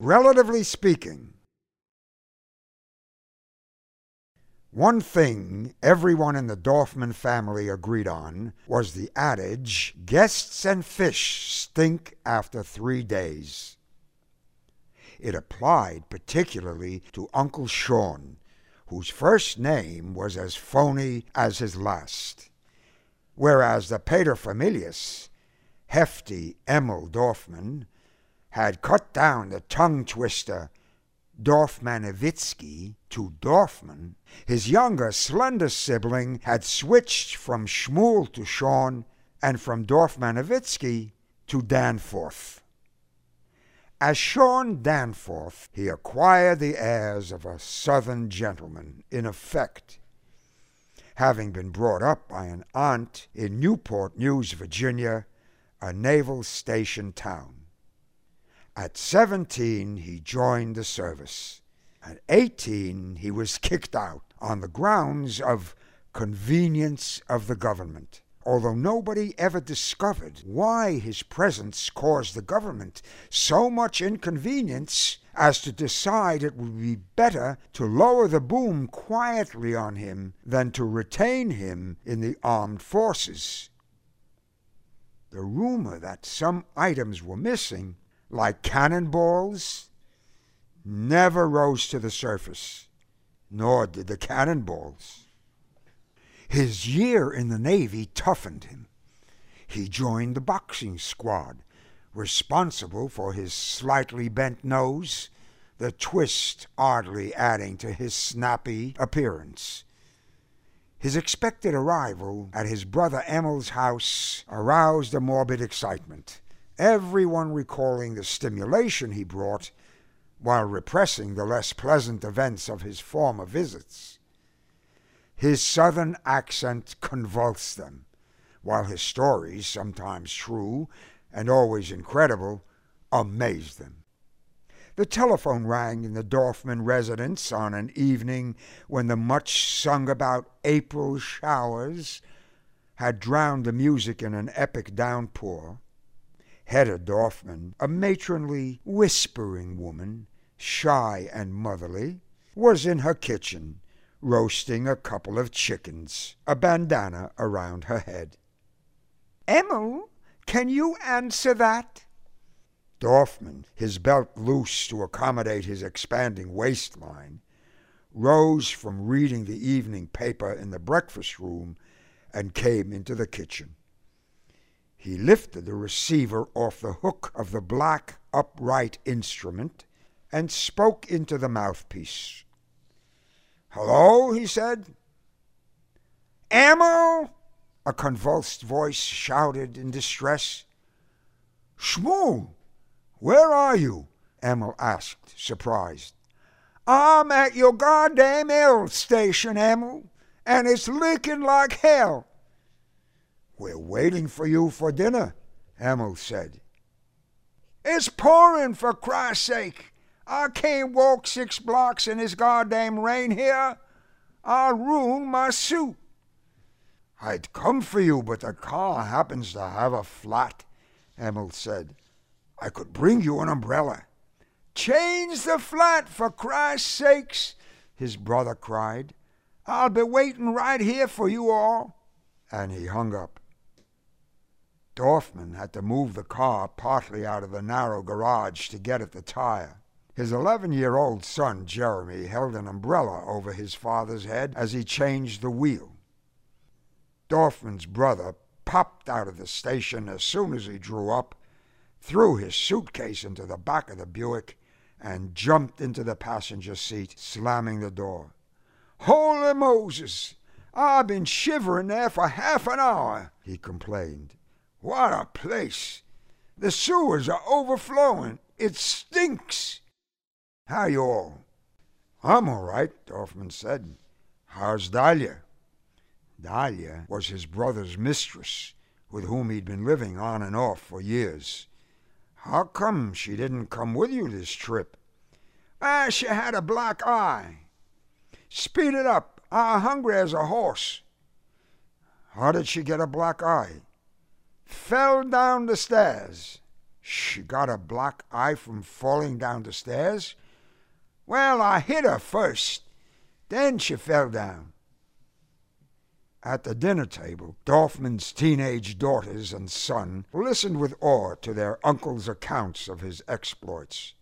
Relatively speaking, one thing everyone in the Dorfman family agreed on was the adage, "Guests and fish stink after 3 days." It applied particularly to Uncle Sean, whose first name was as phony as his last, whereas the paterfamilias, hefty Emil Dorfman, had cut down the tongue-twister Dorfmanowitsky to Dorfman. His younger, slender sibling had switched from Shmuel to Sean and from Dorfmanowitsky to Danforth. As Sean Danforth, he acquired the airs of a Southern gentleman, in effect, having been brought up by an aunt in Newport News, Virginia, a naval station town. At 17, he joined the service. At 18, he was kicked out on the grounds of convenience of the government, although nobody ever discovered why his presence caused the government so much inconvenience as to decide it would be better to lower the boom quietly on him than to retain him in the armed forces. The rumor that some items were missing, like cannonballs, never rose to the surface, nor did the cannonballs. His year in the Navy toughened him. He joined the boxing squad, responsible for his slightly bent nose, the twist oddly adding to his snappy appearance. His expected arrival at his brother Emil's house aroused a morbid excitement, everyone recalling the stimulation he brought while repressing the less pleasant events of his former visits. His Southern accent convulsed them, while his stories, sometimes true and always incredible, amazed them. The telephone rang in the Dorfman residence on an evening when the much-sung-about April showers had drowned the music in an epic downpour. Hedda Dorfman, a matronly, whispering woman, shy and motherly, was in her kitchen, roasting a couple of chickens, a bandana around her head. "Emil, can you answer that?" Dorfman, his belt loose to accommodate his expanding waistline, rose from reading the evening paper in the breakfast room and came into the kitchen. He lifted the receiver off the hook of the black, upright instrument and spoke into the mouthpiece. "Hello," he said. "Emil!" a convulsed voice shouted in distress. "Shmuel, where are you?" Emil asked, surprised. "I'm at your goddamn L station, Emil, and it's leaking like hell." "We're waiting for you for dinner," Emil said. "It's pouring, for Christ's sake. I can't walk 6 blocks in this goddamn rain here. I'll ruin my suit." "I'd come for you, but the car happens to have a flat," Emil said. "I could bring you an umbrella." "Change the flat, for Christ's sakes," his brother cried. "I'll be waiting right here for you all." And he hung up. Dorfman had to move the car partly out of the narrow garage to get at the tire. His 11-year-old son, Jeremy, held an umbrella over his father's head as he changed the wheel. Dorfman's brother popped out of the station as soon as he drew up, threw his suitcase into the back of the Buick, and jumped into the passenger seat, slamming the door. "Holy Moses! I've been shivering there for half an hour," he complained. "What a place! The sewers are overflowing. It stinks." "How you all?" "I'm all right," Dorfman said. "How's Dahlia?" Dahlia was his brother's mistress, with whom he'd been living on and off for years. "How come she didn't come with you this trip?" She had a black eye. Speed it up. I'm hungry as a horse." "How did she get a black eye?" "Fell down the stairs." She got a black eye from falling down the stairs. Well, I hit her first. Then she fell down. At the dinner table, Dorfman's teenage daughters and son listened with awe to their uncle's accounts of his exploits.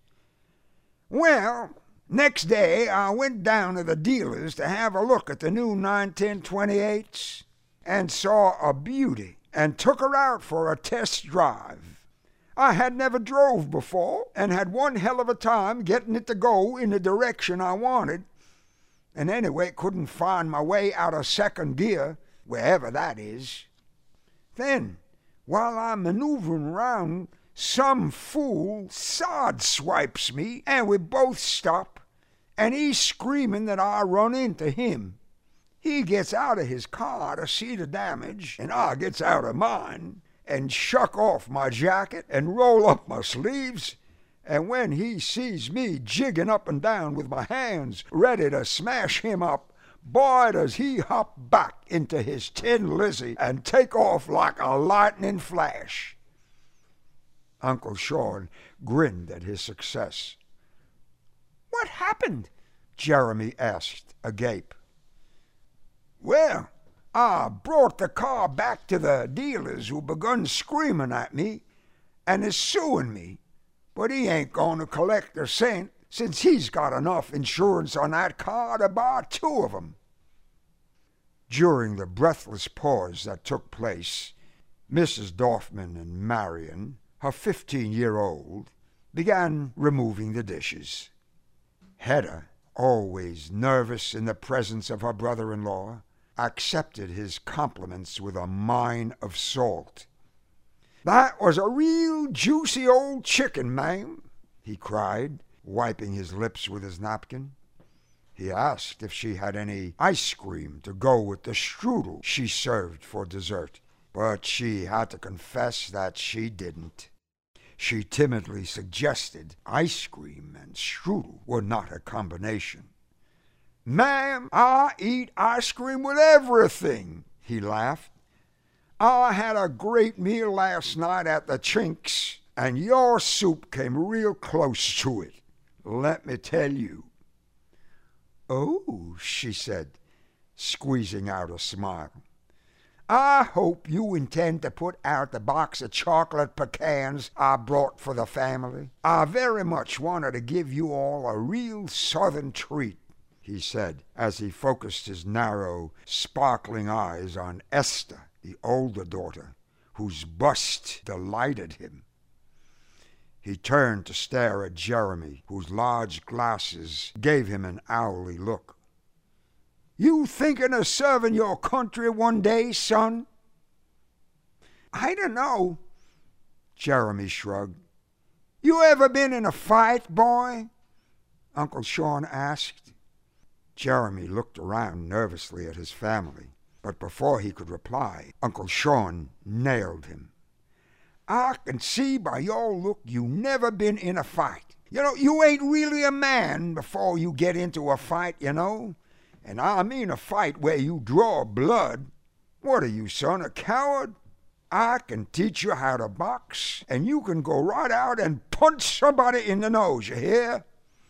Well, next day I went down to the dealer's to have a look at the new 910-28s and saw a beauty and took her out for a test drive. I had never drove before and had one hell of a time getting it to go in the direction I wanted, and anyway couldn't find my way out of second gear, wherever that is. Then, while I'm maneuvering around, some fool side-swipes me, and we both stop, and he's screaming that I run into him. He gets out of his car to see the damage, and I gets out of mine, and shuck off my jacket and roll up my sleeves, and when he sees me jigging up and down with my hands ready to smash him up, boy, does he hop back into his Tin Lizzie and take off like a lightning flash. Uncle Sean grinned at his success. "What happened?" Jeremy asked, agape. "Well, I brought the car back to the dealers, who begun screaming at me and is suing me, but he ain't going to collect a cent since he's got enough insurance on that car to buy 2 of them." During the breathless pause that took place, Mrs. Dorfman and Marion, her 15-year-old, began removing the dishes. Hedda, always nervous in the presence of her brother-in-law, accepted his compliments with a mine of salt. "That was a real juicy old chicken, ma'am," he cried, wiping his lips with his napkin. He asked if she had any ice cream to go with the strudel she served for dessert, but she had to confess that she didn't. She timidly suggested ice cream and strudel were not a combination. "Ma'am, I eat ice cream with everything," he laughed. "I had a great meal last night at the Chinks, and your soup came real close to it, let me tell you." "Oh," she said, squeezing out a smile. "I hope you intend to put out the box of chocolate pecans I brought for the family. I very much wanted to give you all a real Southern treat," he said, as he focused his narrow, sparkling eyes on Esther, the older daughter, whose bust delighted him. He turned to stare at Jeremy, whose large glasses gave him an owly look. "You thinking of serving your country one day, son?" "I don't know." Jeremy shrugged. "You ever been in a fight, boy?" Uncle Sean asked. Jeremy looked around nervously at his family, but before he could reply, Uncle Sean nailed him. "I can see by your look you never been in a fight. You ain't really a man before you get into a fight, And I mean a fight where you draw blood. What are you, son, a coward? I can teach you how to box, and you can go right out and punch somebody in the nose, you hear?"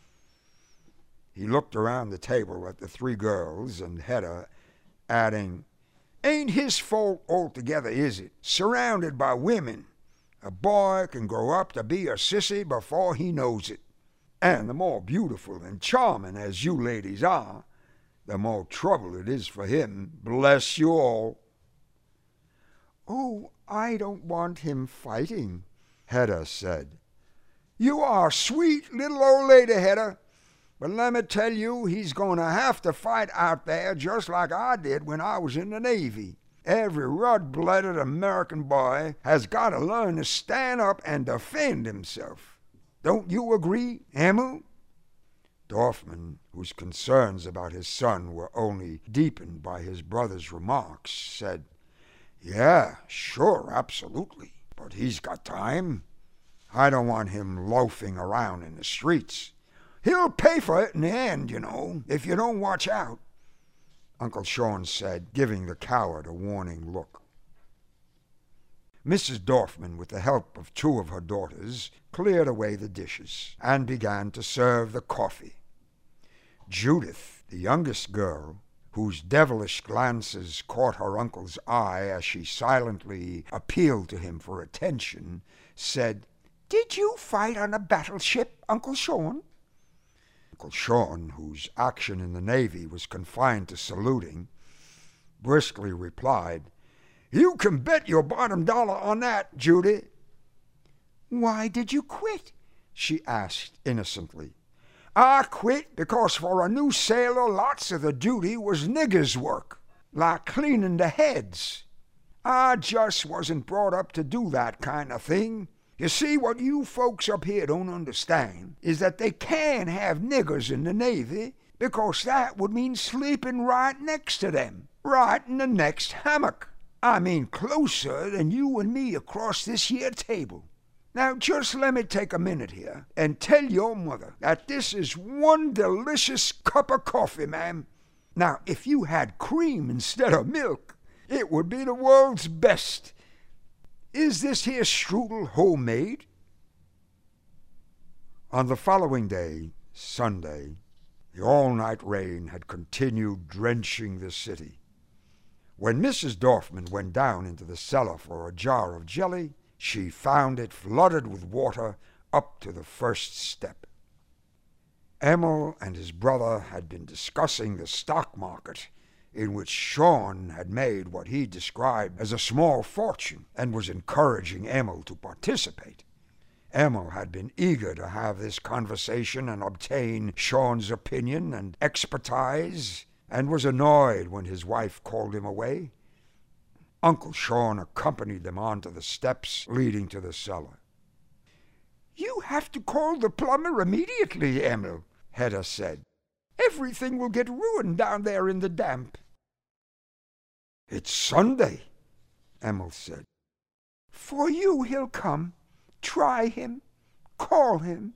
He looked around the table at the 3 girls and Hedda, adding, "Ain't his fault altogether, is it? Surrounded by women. A boy can grow up to be a sissy before he knows it. And the more beautiful and charming as you ladies are, the more trouble it is for him, bless you all." "Oh, I don't want him fighting," Hedda said. "You are a sweet little old lady, Hedda. But let me tell you, he's going to have to fight out there just like I did when I was in the Navy. Every red-blooded American boy has got to learn to stand up and defend himself. Don't you agree, Emil?" Dorfman, whose concerns about his son were only deepened by his brother's remarks, said, "Yeah, sure, absolutely. But he's got time. I don't want him loafing around in the streets. He'll pay for it in the end, if you don't watch out," Uncle Sean said, giving the coward a warning look. Mrs. Dorfman, with the help of two of her daughters, cleared away the dishes and began to serve the coffee. Judith, the youngest girl, whose devilish glances caught her uncle's eye as she silently appealed to him for attention, said, "Did you fight on a battleship, Uncle Sean?" Uncle Sean, whose action in the Navy was confined to saluting, briskly replied, "You can bet your bottom dollar on that, Judy." "Why did you quit?" she asked innocently. "I quit because for a new sailor lots of the duty was niggers' work, like cleaning the heads. I just wasn't brought up to do that kind of thing. You see, what you folks up here don't understand is that they can't have niggers in the Navy because that would mean sleeping right next to them, right in the next hammock. I mean closer than you and me across this here table. Now just let me take a minute here and tell your mother that this is one delicious cup of coffee, ma'am. Now if you had cream instead of milk, it would be the world's best. Is this here strudel homemade?" On the following day, Sunday, the all-night rain had continued drenching the city. When Mrs. Dorfman went down into the cellar for a jar of jelly, she found it flooded with water up to the first step. Emil and his brother had been discussing the stock market, in which Sean had made what he described as a small fortune, and was encouraging Emil to participate. Emil had been eager to have this conversation and obtain Sean's opinion and expertise, and was annoyed when his wife called him away. Uncle Sean accompanied them onto the steps leading to the cellar. "You have to call the plumber immediately, Emil," Hedda said. "Everything will get ruined down there in the damp." "It's Sunday," Emil said. "For you he'll come. Try him. Call him."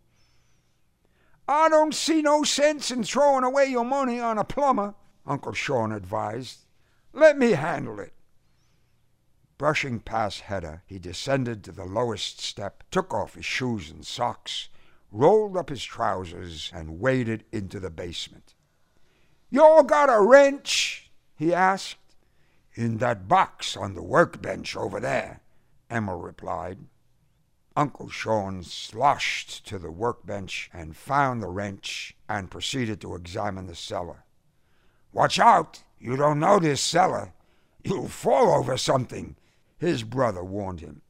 "I don't see no sense in throwing away your money on a plumber," Uncle Sean advised. "Let me handle it." Brushing past Hedda, he descended to the lowest step, took off his shoes and socks, rolled up his trousers, and waded into the basement. "You got a wrench?" he asked. "In that box on the workbench over there," Emil replied. Uncle Sean sloshed to the workbench and found the wrench and proceeded to examine the cellar. "Watch out! You don't know this cellar. You'll fall over something," his brother warned him.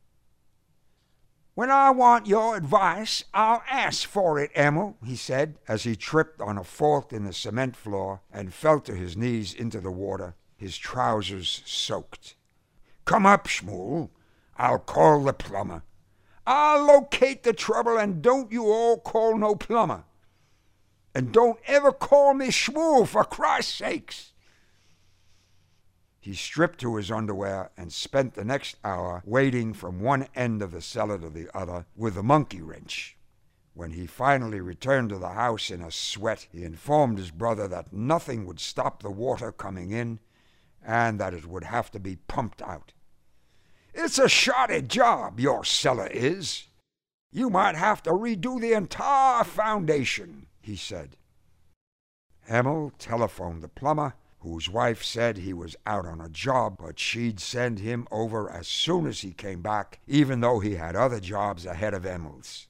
"When I want your advice, I'll ask for it, Emil," he said, as he tripped on a fault in the cement floor and fell to his knees into the water, his trousers soaked. "Come up, Shmuel. I'll call the plumber. I'll locate the trouble, and don't you all call no plumber. And don't ever call me Shmuel, for Christ's sakes." He stripped to his underwear and spent the next hour wading from one end of the cellar to the other with the monkey wrench. When he finally returned to the house in a sweat, he informed his brother that nothing would stop the water coming in and that it would have to be pumped out. "It's a shoddy job, your cellar is. You might have to redo the entire foundation," he said. Emil telephoned the plumber, whose wife said he was out on a job, but she'd send him over as soon as he came back, even though he had other jobs ahead of Emil's.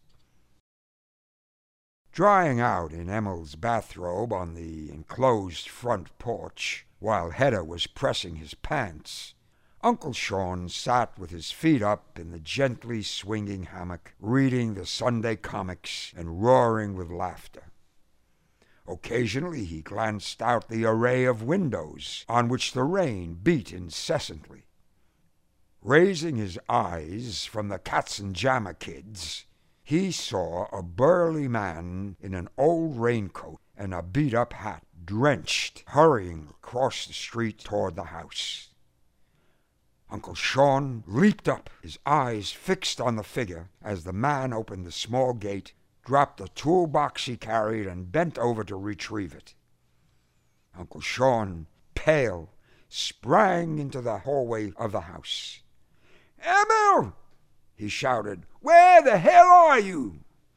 Drying out in Emil's bathrobe on the enclosed front porch, while Hedda was pressing his pants, Uncle Sean sat with his feet up in the gently swinging hammock, reading the Sunday comics and roaring with laughter. Occasionally he glanced out the array of windows on which the rain beat incessantly. Raising his eyes from the Katzenjammer Kids, he saw a burly man in an old raincoat and a beat-up hat, drenched, hurrying across the street toward the house. Uncle Sean leaped up, his eyes fixed on the figure, as the man opened the small gate, dropped the toolbox he carried, and bent over to retrieve it. Uncle Sean, pale, sprang into the hallway of the house. "Emil!" he shouted. "Where the hell are you?"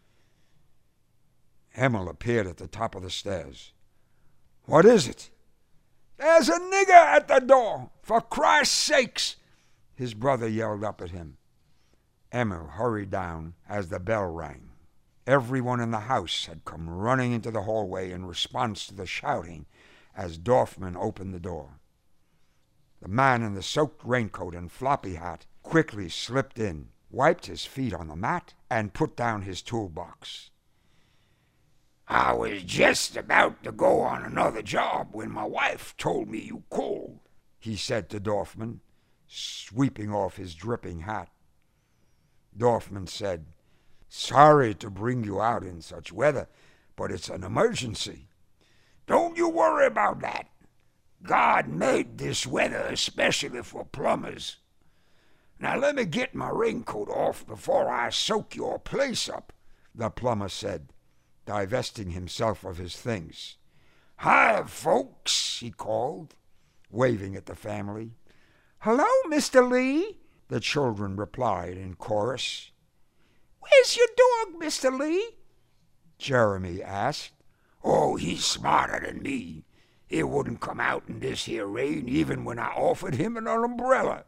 Emil appeared at the top of the stairs. "What is it?" "There's a nigger at the door, for Christ's sakes!" his brother yelled up at him. Emil hurried down as the bell rang. Everyone in the house had come running into the hallway in response to the shouting as Dorfman opened the door. The man in the soaked raincoat and floppy hat quickly slipped in, wiped his feet on the mat, and put down his toolbox. "I was just about to go on another job when my wife told me you called," he said to Dorfman, sweeping off his dripping hat. Dorfman said, "Sorry to bring you out in such weather, but it's an emergency." "Don't you worry about that. God made this weather especially for plumbers. Now let me get my raincoat off before I soak your place up," the plumber said, divesting himself of his things. "Hi, folks," he called, waving at the family. "Hello, Mr. Lee," the children replied in chorus. "Where's your dog, Mr. Lee?" Jeremy asked. "Oh, he's smarter than me. He wouldn't come out in this here rain even when I offered him an umbrella."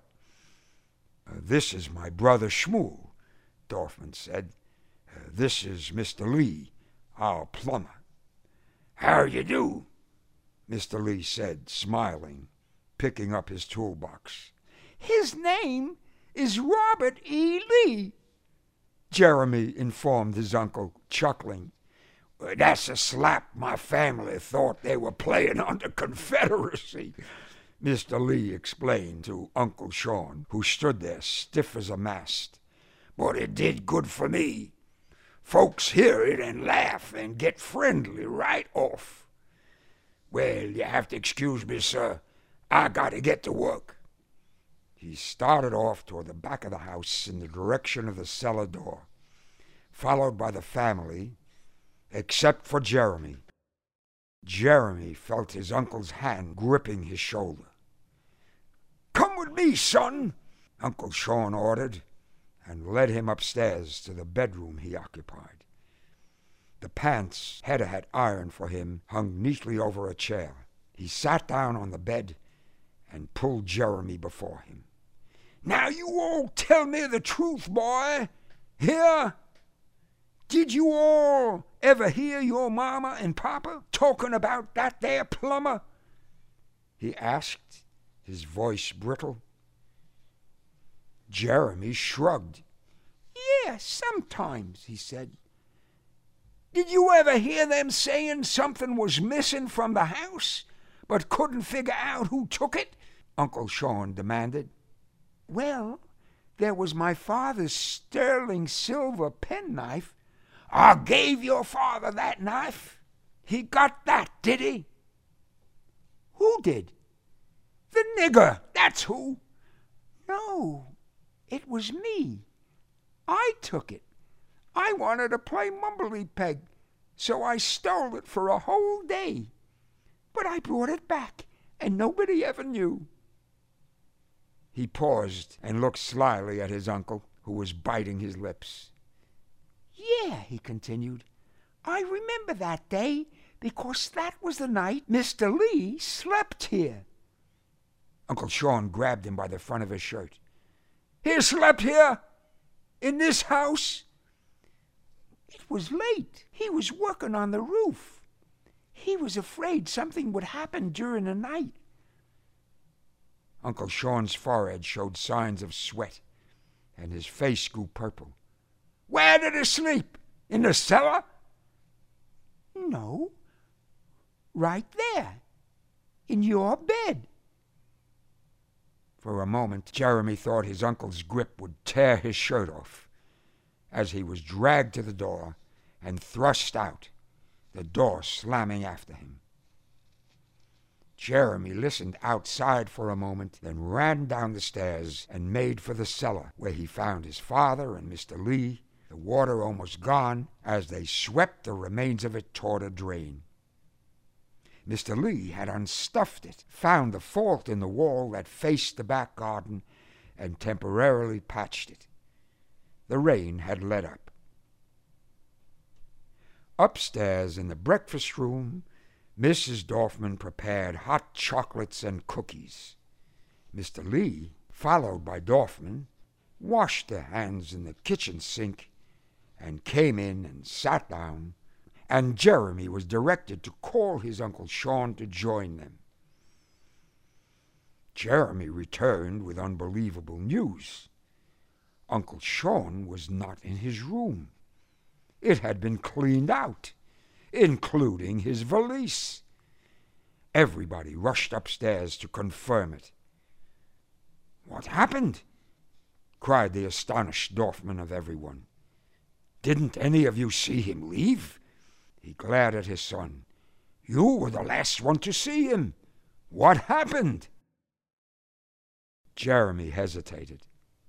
"This is my brother Shmuel," Dorfman said. "This is Mr. Lee, our plumber." "How you do?" Mr. Lee said, smiling, picking up his toolbox. "His name is Robert E. Lee," Jeremy informed his uncle, chuckling. "That's a slap my family thought they were playing under Confederacy," Mr. Lee explained to Uncle Sean, who stood there stiff as a mast. "But it did good for me. Folks hear it and laugh and get friendly right off. Well, you have to excuse me, sir. I got to get to work." He started off toward the back of the house in the direction of the cellar door, followed by the family, except for Jeremy. Jeremy felt his uncle's hand gripping his shoulder. "Come with me, son," Uncle Sean ordered, and led him upstairs to the bedroom he occupied. The pants Hedda had ironed for him hung neatly over a chair. He sat down on the bed and pulled Jeremy before him. "Now you all tell me the truth, boy. Here? Did you all ever hear your mama and papa talking about that there plumber?" he asked, his voice brittle. Jeremy shrugged. "Yeah, sometimes," he said. "Did you ever hear them saying something was missing from the house, but couldn't figure out who took it?" Uncle Sean demanded. "Well, there was my father's sterling silver penknife." "I gave your father that knife? He got that, did he?" "Who did?" "The nigger, that's who." "No, it was me. I took it. I wanted to play Mumbley-Peg, so I stole it for a whole day. But I brought it back, and nobody ever knew." He paused and looked slyly at his uncle, who was biting his lips. "Yeah," he continued, "I remember that day, because that was the night Mr. Lee slept here." Uncle Sean grabbed him by the front of his shirt. "He slept here? In this house?" "It was late. He was working on the roof. He was afraid something would happen during the night." Uncle Sean's forehead showed signs of sweat, and his face grew purple. "Where did he sleep? In the cellar?" "No, right there, in your bed." For a moment, Jeremy thought his uncle's grip would tear his shirt off, as he was dragged to the door and thrust out, the door slamming after him. Jeremy listened outside for a moment, then ran down the stairs and made for the cellar, where he found his father and Mr. Lee, the water almost gone, as they swept the remains of it toward a drain. Mr. Lee had unstuffed it, found the fault in the wall that faced the back garden, and temporarily patched it. The rain had let up. Upstairs in the breakfast room, Mrs. Dorfman prepared hot chocolates and cookies. Mr. Lee, followed by Dorfman, washed their hands in the kitchen sink and came in and sat down, and Jeremy was directed to call his Uncle Sean to join them. Jeremy returned with unbelievable news. Uncle Sean was not in his room. It had been cleaned out, including his valise. Everybody rushed upstairs to confirm it. "What happened?" cried the astonished Dorfman of everyone. "Didn't any of you see him leave?" He glared at his son. "You were the last one to see him. What happened?" Jeremy hesitated.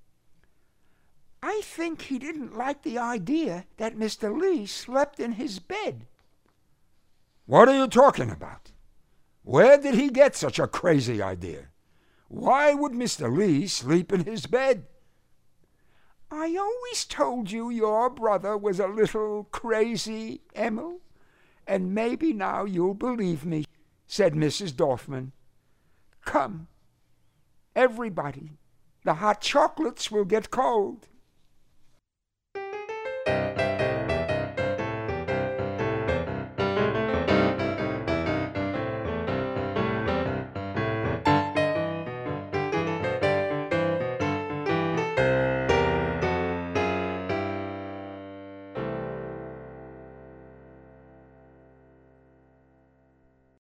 "I think he didn't like the idea that Mr. Lee slept in his bed." "What are you talking about? Where did he get such a crazy idea? Why would Mr. Lee sleep in his bed?" "I always told you your brother was a little crazy, Emil, and maybe now you'll believe me," said Mrs. Dorfman. "Come, everybody, the hot chocolates will get cold."